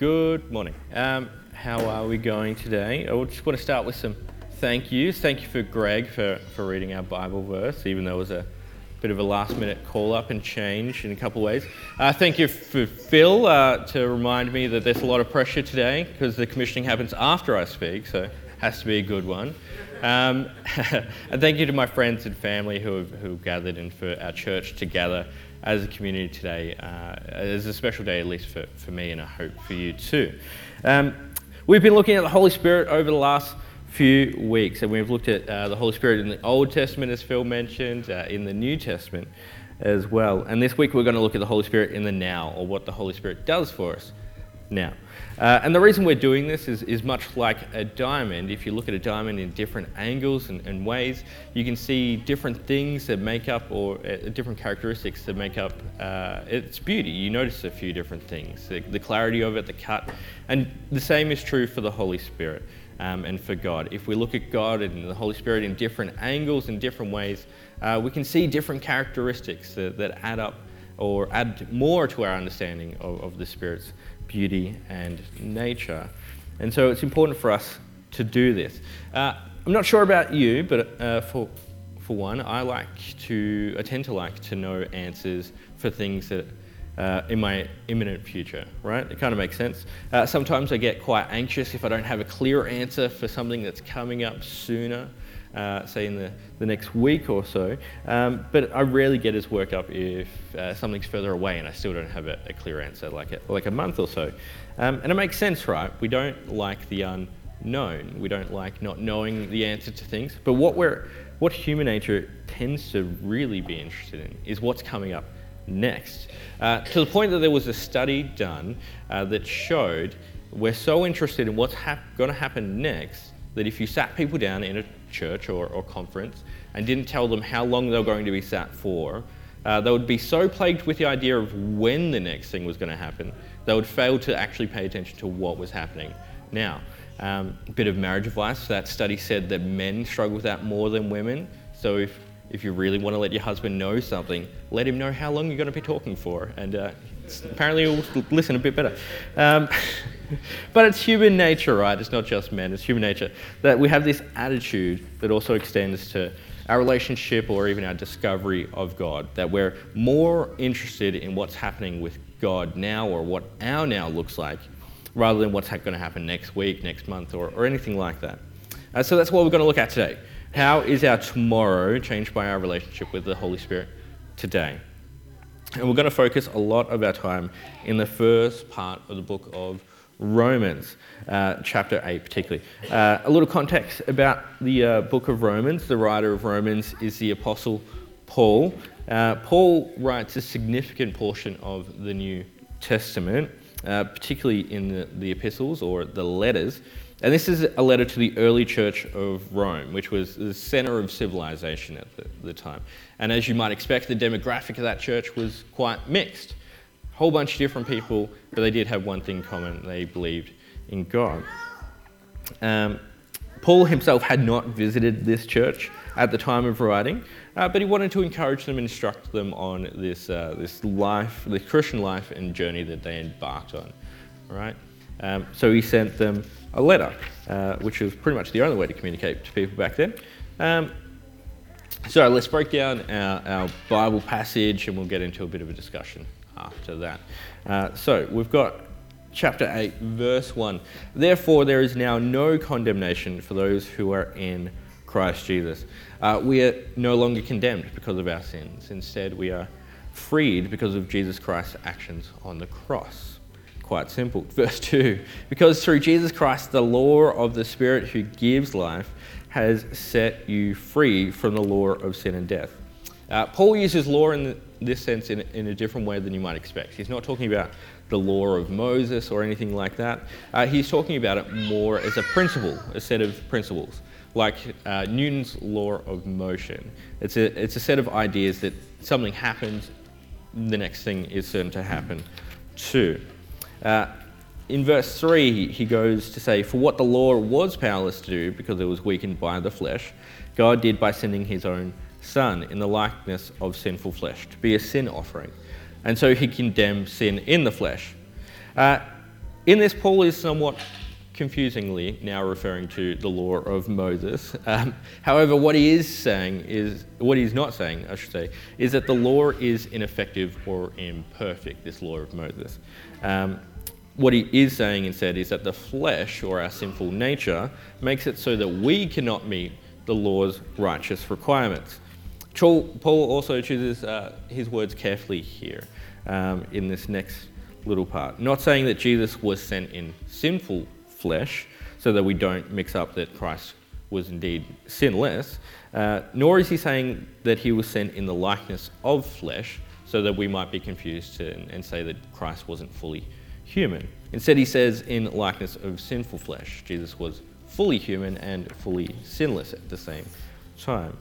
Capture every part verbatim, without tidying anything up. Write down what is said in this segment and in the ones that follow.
Good morning. Um, how are we going today? I just want to start with some thank yous. Thank you for Greg for, for reading our Bible verse, even though it was a bit of a last minute call up and change in a couple of ways. Uh, thank you for Phil uh, to remind me that there's a lot of pressure today because the commissioning happens after I speak, so it has to be a good one. Um, and thank you to my friends and family who have, who gathered in for our church together as a community today. Uh, it's a special day, at least for, for me, and I hope for you too. Um, we've been looking at the Holy Spirit over the last few weeks, and we've looked at uh, the Holy Spirit in the Old Testament, as Phil mentioned, uh, in the New Testament as well. And this week we're going to look at the Holy Spirit in the now, or what the Holy Spirit does for us now. Uh, and the reason we're doing this is, is much like a diamond. If you look at a diamond in different angles and, and ways, you can see different things that make up, or uh, different characteristics that make up uh, its beauty. You notice a few different things, the, the clarity of it, the cut. And the same is true for the Holy Spirit um, and for God. If we look at God and the Holy Spirit in different angles and different ways, uh, we can see different characteristics that, that add up or add more to our understanding of, of the Spirit's beauty and nature. And so it's important for us to do this. Uh, I'm not sure about you, but uh, for for one, I like to, I tend to like to know answers for things that uh, in my imminent future, right? It kind of makes sense. Uh, sometimes I get quite anxious if I don't have a clear answer for something that's coming up sooner. Uh, say in the, the next week or so, um, but I rarely get as worked up if uh, something's further away and I still don't have a, a clear answer, like a, like a month or so. Um, and it makes sense, right? We don't like the unknown. We don't like not knowing the answer to things. But what we're, what human nature tends to really be interested in is what's coming up next. Uh, to the point that there was a study done uh, that showed we're so interested in what's hap- going to happen next that if you sat people down in a church or, or conference and didn't tell them how long they were going to be sat for, uh, they would be so plagued with the idea of when the next thing was going to happen, they would fail to actually pay attention to what was happening now. Um, a bit of marriage advice, that study said that men struggle with that more than women. So if, if you really want to let your husband know something, let him know how long you're going to be talking for, and uh, apparently he'll listen a bit better. Um, But it's human nature, right? It's not just men, it's human nature that we have this attitude that also extends to our relationship or even our discovery of God, that we're more interested in what's happening with God now or what our now looks like rather than what's going to happen next week, next month, or, or anything like that. Uh, so that's what we're going to look at today. How is our tomorrow changed by our relationship with the Holy Spirit today? And we're going to focus a lot of our time in the first part of the book of Romans, uh, chapter eight particularly. Uh, a little context about the uh, book of Romans. The writer of Romans is the Apostle Paul. Uh, Paul writes a significant portion of the New Testament, uh, particularly in the, the epistles or the letters. And this is a letter to the early church of Rome, which was the center of civilization at the, the time. And as you might expect, the demographic of that church was quite mixed. Whole bunch of different people, but they did have one thing in common: they believed in God. Um, Paul himself had not visited this church at the time of writing, uh, but he wanted to encourage them and instruct them on this uh, this life, this Christian life and journey that they embarked on. All right. Um, so he sent them a letter, uh, which was pretty much the only way to communicate to people back then. Um, so let's break down our, our Bible passage, and we'll get into a bit of a discussion after that. Uh, so we've got chapter eight, verse one. Therefore there is now no condemnation for those who are in Christ Jesus. Uh, we are no longer condemned because of our sins. Instead, we are freed because of Jesus Christ's actions on the cross. Quite simple. Verse two, because through Jesus Christ, the law of the Spirit who gives life has set you free from the law of sin and death. Uh, Paul uses law in the, this sense in, in a different way than you might expect. He's not talking about the law of Moses or anything like that. Uh, he's talking about it more as a principle, a set of principles, like uh, Newton's law of motion. It's a, it's a set of ideas that something happens, the next thing is certain to happen too. Uh, in verse three, he, he goes to say, for what the law was powerless to do because it was weakened by the flesh, God did by sending his own Son in the likeness of sinful flesh to be a sin offering. And so he condemned sin in the flesh. Uh, In this, Paul is somewhat confusingly now referring to the law of Moses. Um, however, what he is saying is, what he's not saying, I should say, is that the law is ineffective or imperfect, this law of Moses. Um, what he is saying instead is that the flesh, or our sinful nature, makes it so that we cannot meet the law's righteous requirements. Paul also chooses uh, his words carefully here um, in this next little part. Not saying that Jesus was sent in sinful flesh, so that we don't mix up that Christ was indeed sinless, uh, nor is he saying that he was sent in the likeness of flesh, so that we might be confused to, and, and say that Christ wasn't fully human. Instead, he says in likeness of sinful flesh. Jesus was fully human and fully sinless at the same time.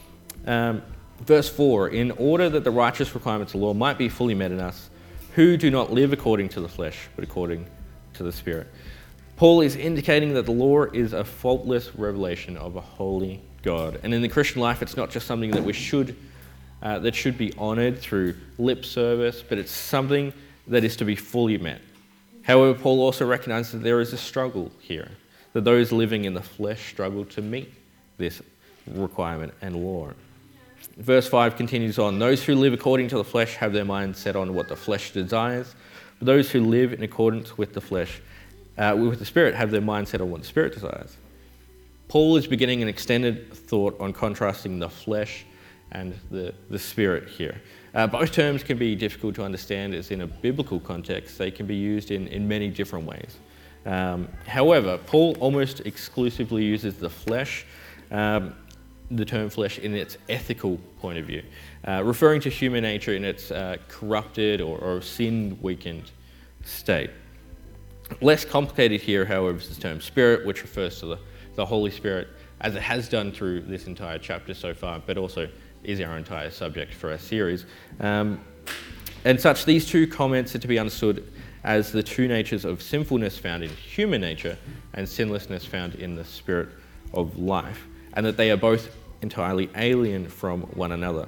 Um, verse four, in order that the righteous requirements of the law might be fully met in us, who do not live according to the flesh, but according to the Spirit. Paul is indicating that the law is a faultless revelation of a holy God. And in the Christian life, it's not just something that we should, uh, that should be honoured through lip service, but it's something that is to be fully met. However, Paul also recognises that there is a struggle here, that those living in the flesh struggle to meet this requirement and law. Verse five continues on, those who live according to the flesh have their mind set on what the flesh desires, but those who live in accordance with the flesh Uh, with the Spirit, have their mind set on what the Spirit desires. Paul is beginning an extended thought on contrasting the flesh and the, the Spirit here. Uh, both terms can be difficult to understand as in a biblical context. They can be used in, in many different ways. Um, however, Paul almost exclusively uses the flesh, um, the term flesh, in its ethical point of view, uh, referring to human nature in its uh, corrupted or, or sin-weakened state. Less complicated here, however, is the term Spirit, which refers to the, the Holy Spirit, as it has done through this entire chapter so far, but also is our entire subject for our series. Um, and such, these two comments are to be understood as the two natures of sinfulness found in human nature and sinlessness found in the Spirit of life, and that they are both entirely alien from one another.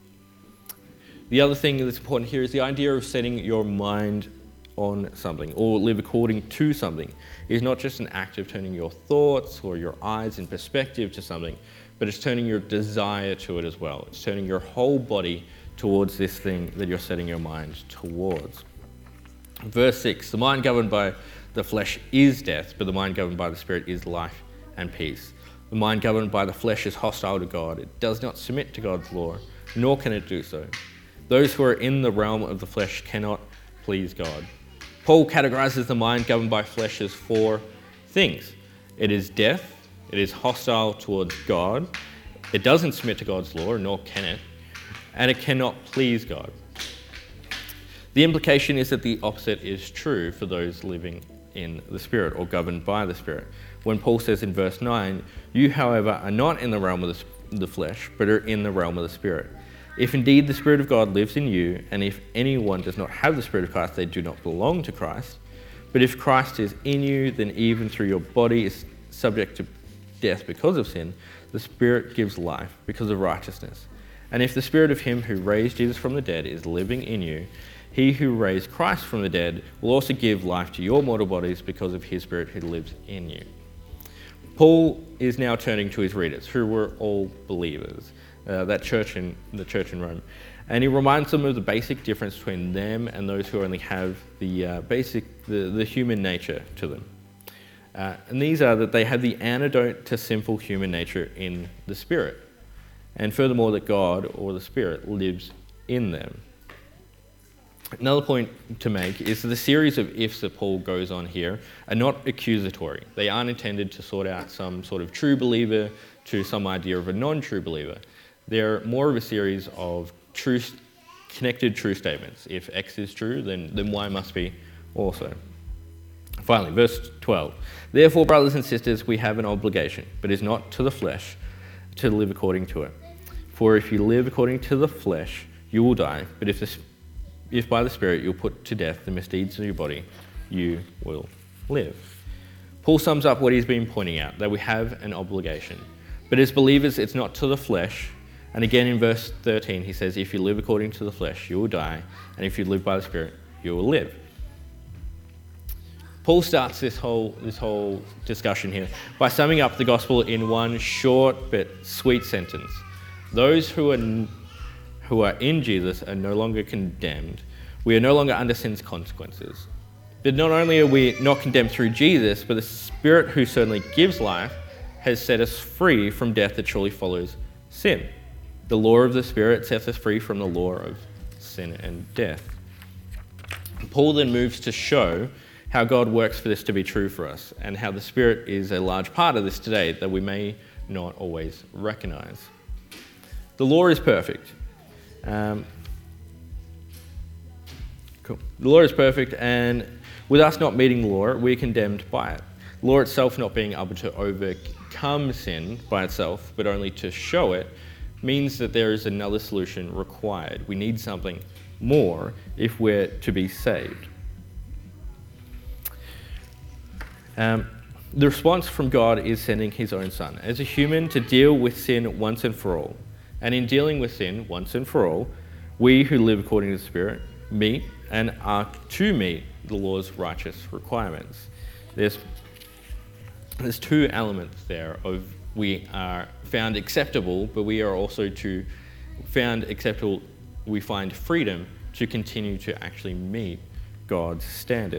The other thing that's important here is the idea of setting your mind on something, or live according to something, is not just an act of turning your thoughts or your eyes in perspective to something, but it's turning your desire to it as well. It's turning your whole body towards this thing that you're setting your mind towards. Verse six, the mind governed by the flesh is death, but the mind governed by the Spirit is life and peace. The mind governed by the flesh is hostile to God. It does not submit to God's law, nor can it do so. Those who are in the realm of the flesh cannot please God. Paul categorizes the mind governed by flesh as four things. It is death, it is hostile towards God, it doesn't submit to God's law, nor can it, and it cannot please God. The implication is that the opposite is true for those living in the Spirit or governed by the Spirit. When Paul says in verse nine, you, however, are not in the realm of the flesh, but are in the realm of the Spirit. If indeed the Spirit of God lives in you, and if anyone does not have the Spirit of Christ, they do not belong to Christ. But if Christ is in you, then even through your body is subject to death because of sin, the Spirit gives life because of righteousness. And if the Spirit of him who raised Jesus from the dead is living in you, he who raised Christ from the dead will also give life to your mortal bodies because of his Spirit who lives in you. Paul is now turning to his readers, who were all believers. Uh, that church in the church in Rome, and he reminds them of the basic difference between them and those who only have the uh, basic, the, the human nature to them. Uh, and these are that they have the antidote to sinful human nature in the Spirit, and furthermore that God or the Spirit lives in them. Another point to make is that the series of ifs that Paul goes on here are not accusatory. They aren't intended to sort out some sort of true believer to some idea of a non-true believer. They're more of a series of true, connected true statements. If X is true, then, then Y must be also. Finally, verse twelve. Therefore, brothers and sisters, we have an obligation, but it is not to the flesh, to live according to it. For if you live according to the flesh, you will die. But if, this, if by the Spirit you'll put to death the misdeeds of your body, you will live. Paul sums up what he's been pointing out, that we have an obligation. But as believers, it's not to the flesh. And again in verse thirteen, he says, if you live according to the flesh, you will die. And if you live by the Spirit, you will live. Paul starts this whole, this whole discussion here by summing up the gospel in one short but sweet sentence. Those who are, who are in Jesus are no longer condemned. We are no longer under sin's consequences. But not only are we not condemned through Jesus, but the Spirit who certainly gives life has set us free from death that surely follows sin. The law of the Spirit sets us free from the law of sin and death. Paul then moves to show how God works for this to be true for us, and how the Spirit is a large part of this today that we may not always recognize. The law is perfect. Um, cool. The law is perfect, and with us not meeting the law, we're condemned by it. The law itself not being able to overcome sin by itself, but only to show it, means that there is another solution required. We need something more if we're to be saved. Um, the response from God is sending his own Son as a human to deal with sin once and for all. And in dealing with sin once and for all, we who live according to the Spirit meet and are to meet the law's righteous requirements. There's, there's two elements there of we are found acceptable, but we are also to found acceptable, we find freedom to continue to actually meet God's standard.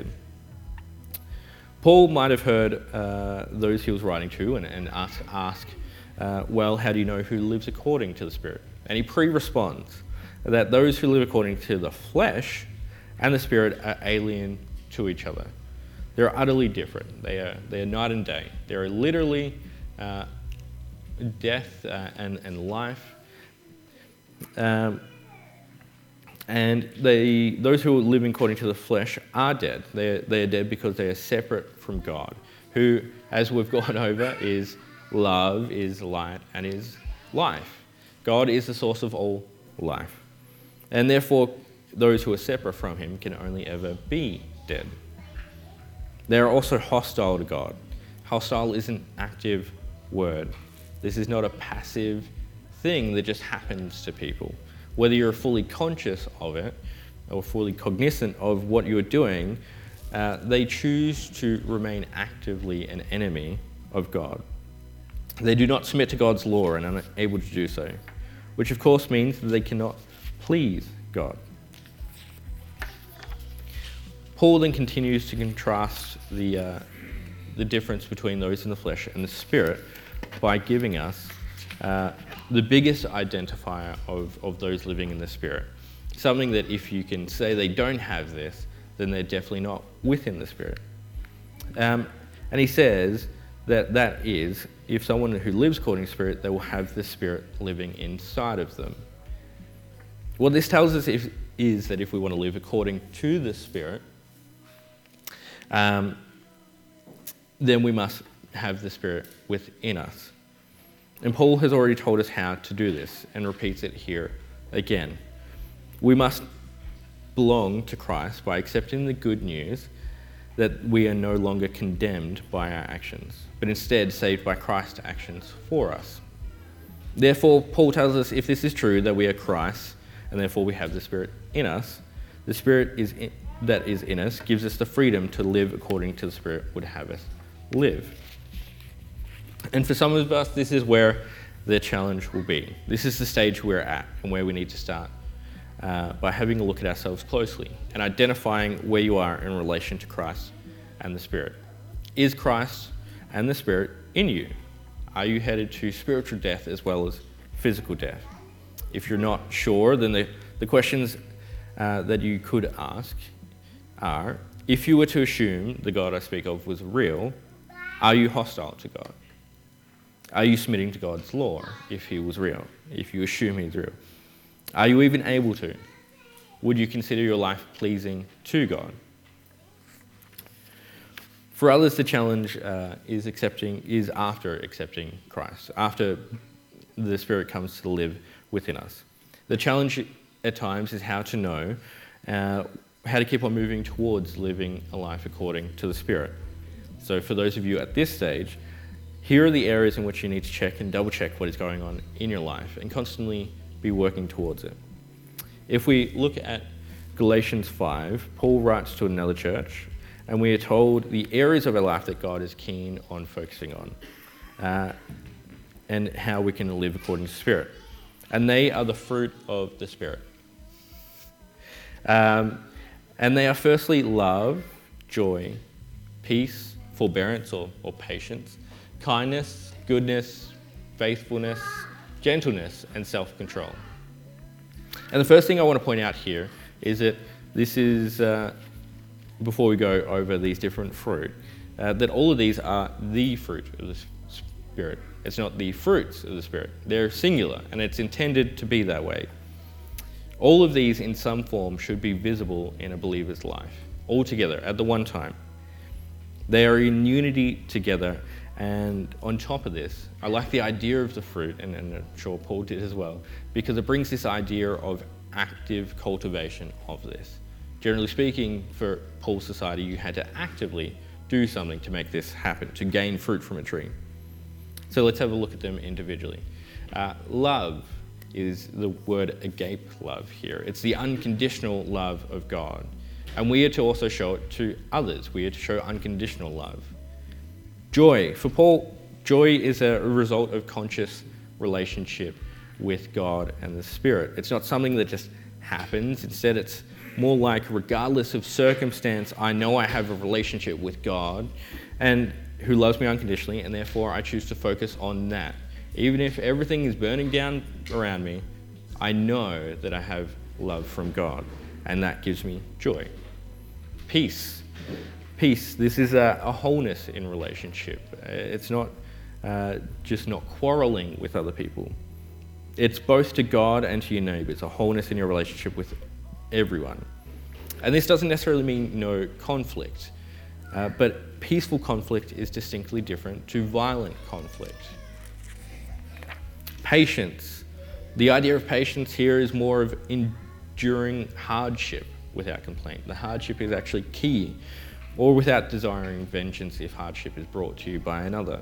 Paul might have heard uh, those he was writing to and, and ask, ask uh, well, how do you know who lives according to the Spirit? And he pre-responds that those who live according to the flesh and the Spirit are alien to each other. They're utterly different. They are, they are night and day. They are literally uh, death uh, and, and life. Um, and they, those who are living according to the flesh are dead. They are, they are dead because they are separate from God, who, as we've gone over, is love, is light, and is life. God is the source of all life. And therefore, those who are separate from him can only ever be dead. They are also hostile to God. Hostile is an active word. This is not a passive thing that just happens to people. Whether you're fully conscious of it or fully cognizant of what you're doing, uh, they choose to remain actively an enemy of God. They do not submit to God's law and are unable to do so, which of course means that they cannot please God. Paul then continues to contrast the, uh, the difference between those in the flesh and the Spirit by giving us uh, the biggest identifier of, of those living in the Spirit. Something that if you can say they don't have this, then they're definitely not within the Spirit. Um, and he says that that is, if someone who lives according to the Spirit, they will have the Spirit living inside of them. What this tells us if, is that if we want to live according to the Spirit, um, then we must have the Spirit within us. And Paul has already told us how to do this and repeats it here again. We must belong to Christ by accepting the good news that we are no longer condemned by our actions, but instead saved by Christ's actions for us. Therefore, Paul tells us if this is true, that we are Christ, and therefore we have the Spirit in us, the Spirit is in, that is in us gives us the freedom to live according to the Spirit would have us live. And for some of us, this is where the challenge will be. This is the stage we're at and where we need to start uh, by having a look at ourselves closely and identifying where you are in relation to Christ and the Spirit. Is Christ and the Spirit in you? Are you headed to spiritual death as well as physical death? If you're not sure, then the, the questions uh, that you could ask are, if you were to assume the God I speak of was real, are you hostile to God? Are you submitting to God's law if he was real, if you assume he's real? Are you even able to? Would you consider your life pleasing to God? For others, the challenge uh, is accepting is after accepting Christ, after the Spirit comes to live within us. The challenge at times is how to know uh, how to keep on moving towards living a life according to the Spirit. So for those of you at this stage, here are the areas in which you need to check and double check what is going on in your life and constantly be working towards it. If we look at Galatians five, Paul writes to another church and we are told the areas of our life that God is keen on focusing on, uh, and how we can live according to the Spirit. And they are the fruit of the Spirit. Um, and they are firstly love, joy, peace, forbearance or, or patience, kindness, goodness, faithfulness, gentleness, and self-control. And the first thing I want to point out here is that this is, uh, before we go over these different fruit, uh, that all of these are the fruit of the Spirit. It's not the fruits of the Spirit. They're singular, and it's intended to be that way. All of these in some form should be visible in a believer's life, all together at the one time. They are in unity together, and on top of this, I like the idea of the fruit, and, and I'm sure Paul did as well, because it brings this idea of active cultivation of this. Generally speaking, for Paul's society, you had to actively do something to make this happen, to gain fruit from a tree. So let's have a look at them individually. Uh, love is the word agape love here. It's the unconditional love of God. And we are to also show it to others. We are to show unconditional love. Joy. For Paul, joy is a result of conscious relationship with God and the Spirit. It's not something that just happens. Instead, it's more like, regardless of circumstance, I know I have a relationship with God and who loves me unconditionally, and therefore I choose to focus on that. Even if everything is burning down around me, I know that I have love from God, and that gives me joy. Peace. Peace. This is a, a wholeness in relationship. It's not uh, just not quarreling with other people. It's both to God and to your neighbours, a wholeness in your relationship with everyone. And this doesn't necessarily mean no conflict, uh, but peaceful conflict is distinctly different to violent conflict. Patience. The idea of patience here is more of enduring hardship without complaint. The hardship is actually key, or without desiring vengeance if hardship is brought to you by another.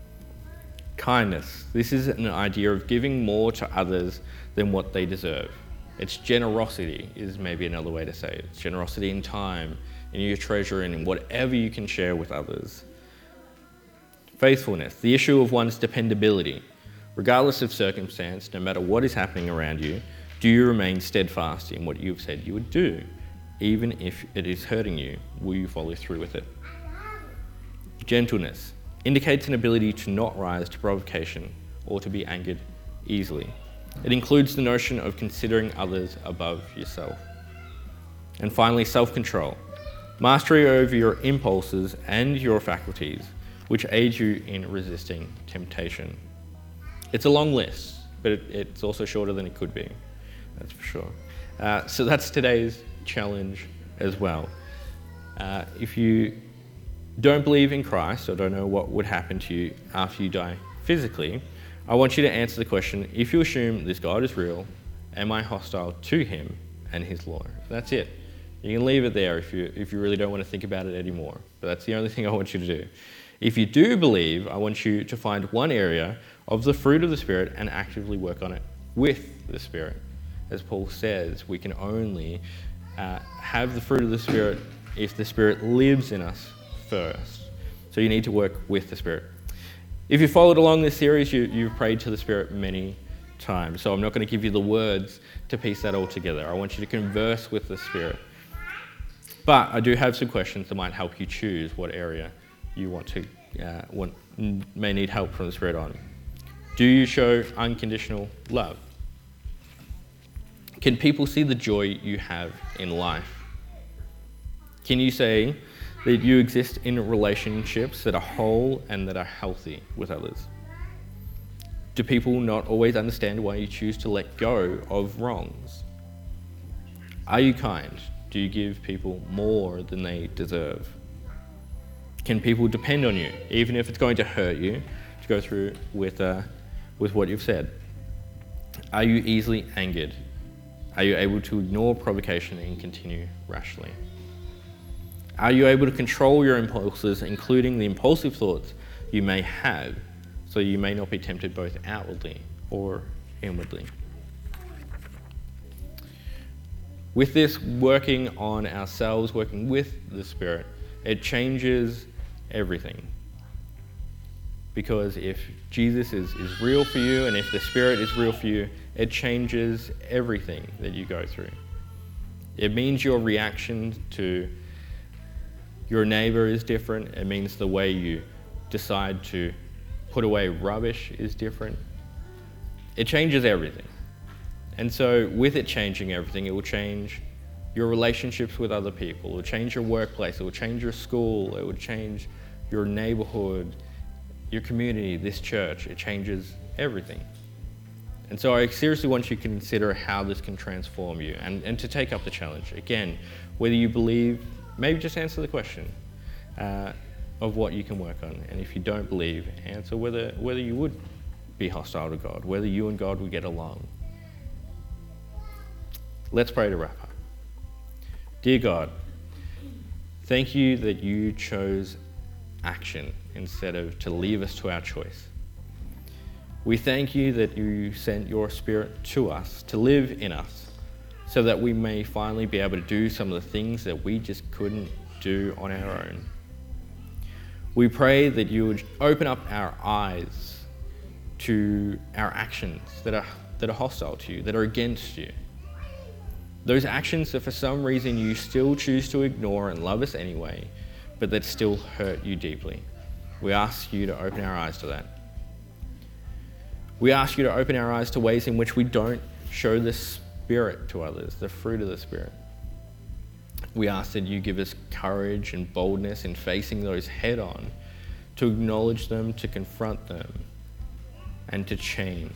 Kindness. This is an idea of giving more to others than what they deserve. It's generosity is maybe another way to say it. It's generosity in time, in your treasure, and in whatever you can share with others. Faithfulness. The issue of one's dependability. Regardless of circumstance, no matter what is happening around you, do you remain steadfast in what you've said you would do? Even if it is hurting you, will you follow through with it? Gentleness indicates an ability to not rise to provocation or to be angered easily. It includes the notion of considering others above yourself. And finally, self-control. Mastery over your impulses and your faculties, which aid you in resisting temptation. It's a long list, but it, it's also shorter than it could be, that's for sure. Uh, so that's today's challenge as well. Uh, if you don't believe in Christ or don't know what would happen to you after you die physically, I want you to answer the question, if you assume this God is real, am I hostile to him and his law? That's it. You can leave it there if you, if you really don't want to think about it anymore, but that's the only thing I want you to do. If you do believe, I want you to find one area of the fruit of the Spirit and actively work on it with the Spirit. As Paul says, we can only uh, have the fruit of the Spirit if the Spirit lives in us first. So you need to work with the Spirit. If you followed along this series, you, you've prayed to the Spirit many times. So I'm not going to give you the words to piece that all together. I want you to converse with the Spirit. But I do have some questions that might help you choose what area you want to uh, want, may need help from the Spirit on. Do you show unconditional love? Can people see the joy you have in life? Can you say that you exist in relationships that are whole and that are healthy with others? Do people not always understand why you choose to let go of wrongs? Are you kind? Do you give people more than they deserve? Can people depend on you, even if it's going to hurt you, to go through with, uh, with what you've said? Are you easily angered? Are you able to ignore provocation and continue rationally? Are you able to control your impulses, including the impulsive thoughts you may have, so you may not be tempted both outwardly or inwardly? With this, working on ourselves, working with the Spirit, It changes everything. Because if Jesus is, is real for you, and if the Spirit is real for you, it changes everything that you go through. It means your reaction to your neighbor is different. It means the way you decide to put away rubbish is different. It changes everything. And so with it changing everything, it will change your relationships with other people. It will change your workplace. It will change your school. It will change your neighborhood, your community, this church. It changes everything. And so I seriously want you to consider how this can transform you and, and to take up the challenge. Again, whether you believe, maybe just answer the question uh, of what you can work on. And if you don't believe, answer whether, whether you would be hostile to God, whether you and God would get along. Let's pray to wrap up. Dear God, thank you that you chose action instead of to leave us to our choice. We thank you that you sent your Spirit to us, to live in us, so that we may finally be able to do some of the things that we just couldn't do on our own. We pray that you would open up our eyes to our actions that are, that are hostile to you, that are against you. Those actions that for some reason you still choose to ignore and love us anyway, but that still hurt you deeply. We ask you to open our eyes to that. We ask you to open our eyes to ways in which we don't show the Spirit to others, the fruit of the Spirit. We ask that you give us courage and boldness in facing those head on, to acknowledge them, to confront them, and to change.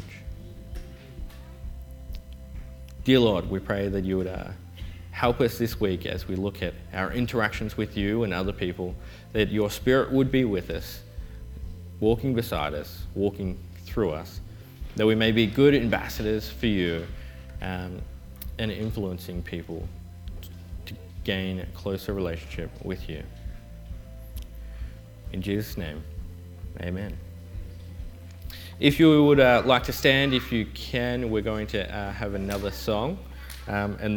Dear Lord, we pray that you would uh, help us this week as we look at our interactions with you and other people, that your Spirit would be with us, walking beside us, walking through us, that we may be good ambassadors for you um, and influencing people to gain a closer relationship with you. In Jesus' name, amen. If you would uh, like to stand, if you can, we're going to uh, have another song. Um, and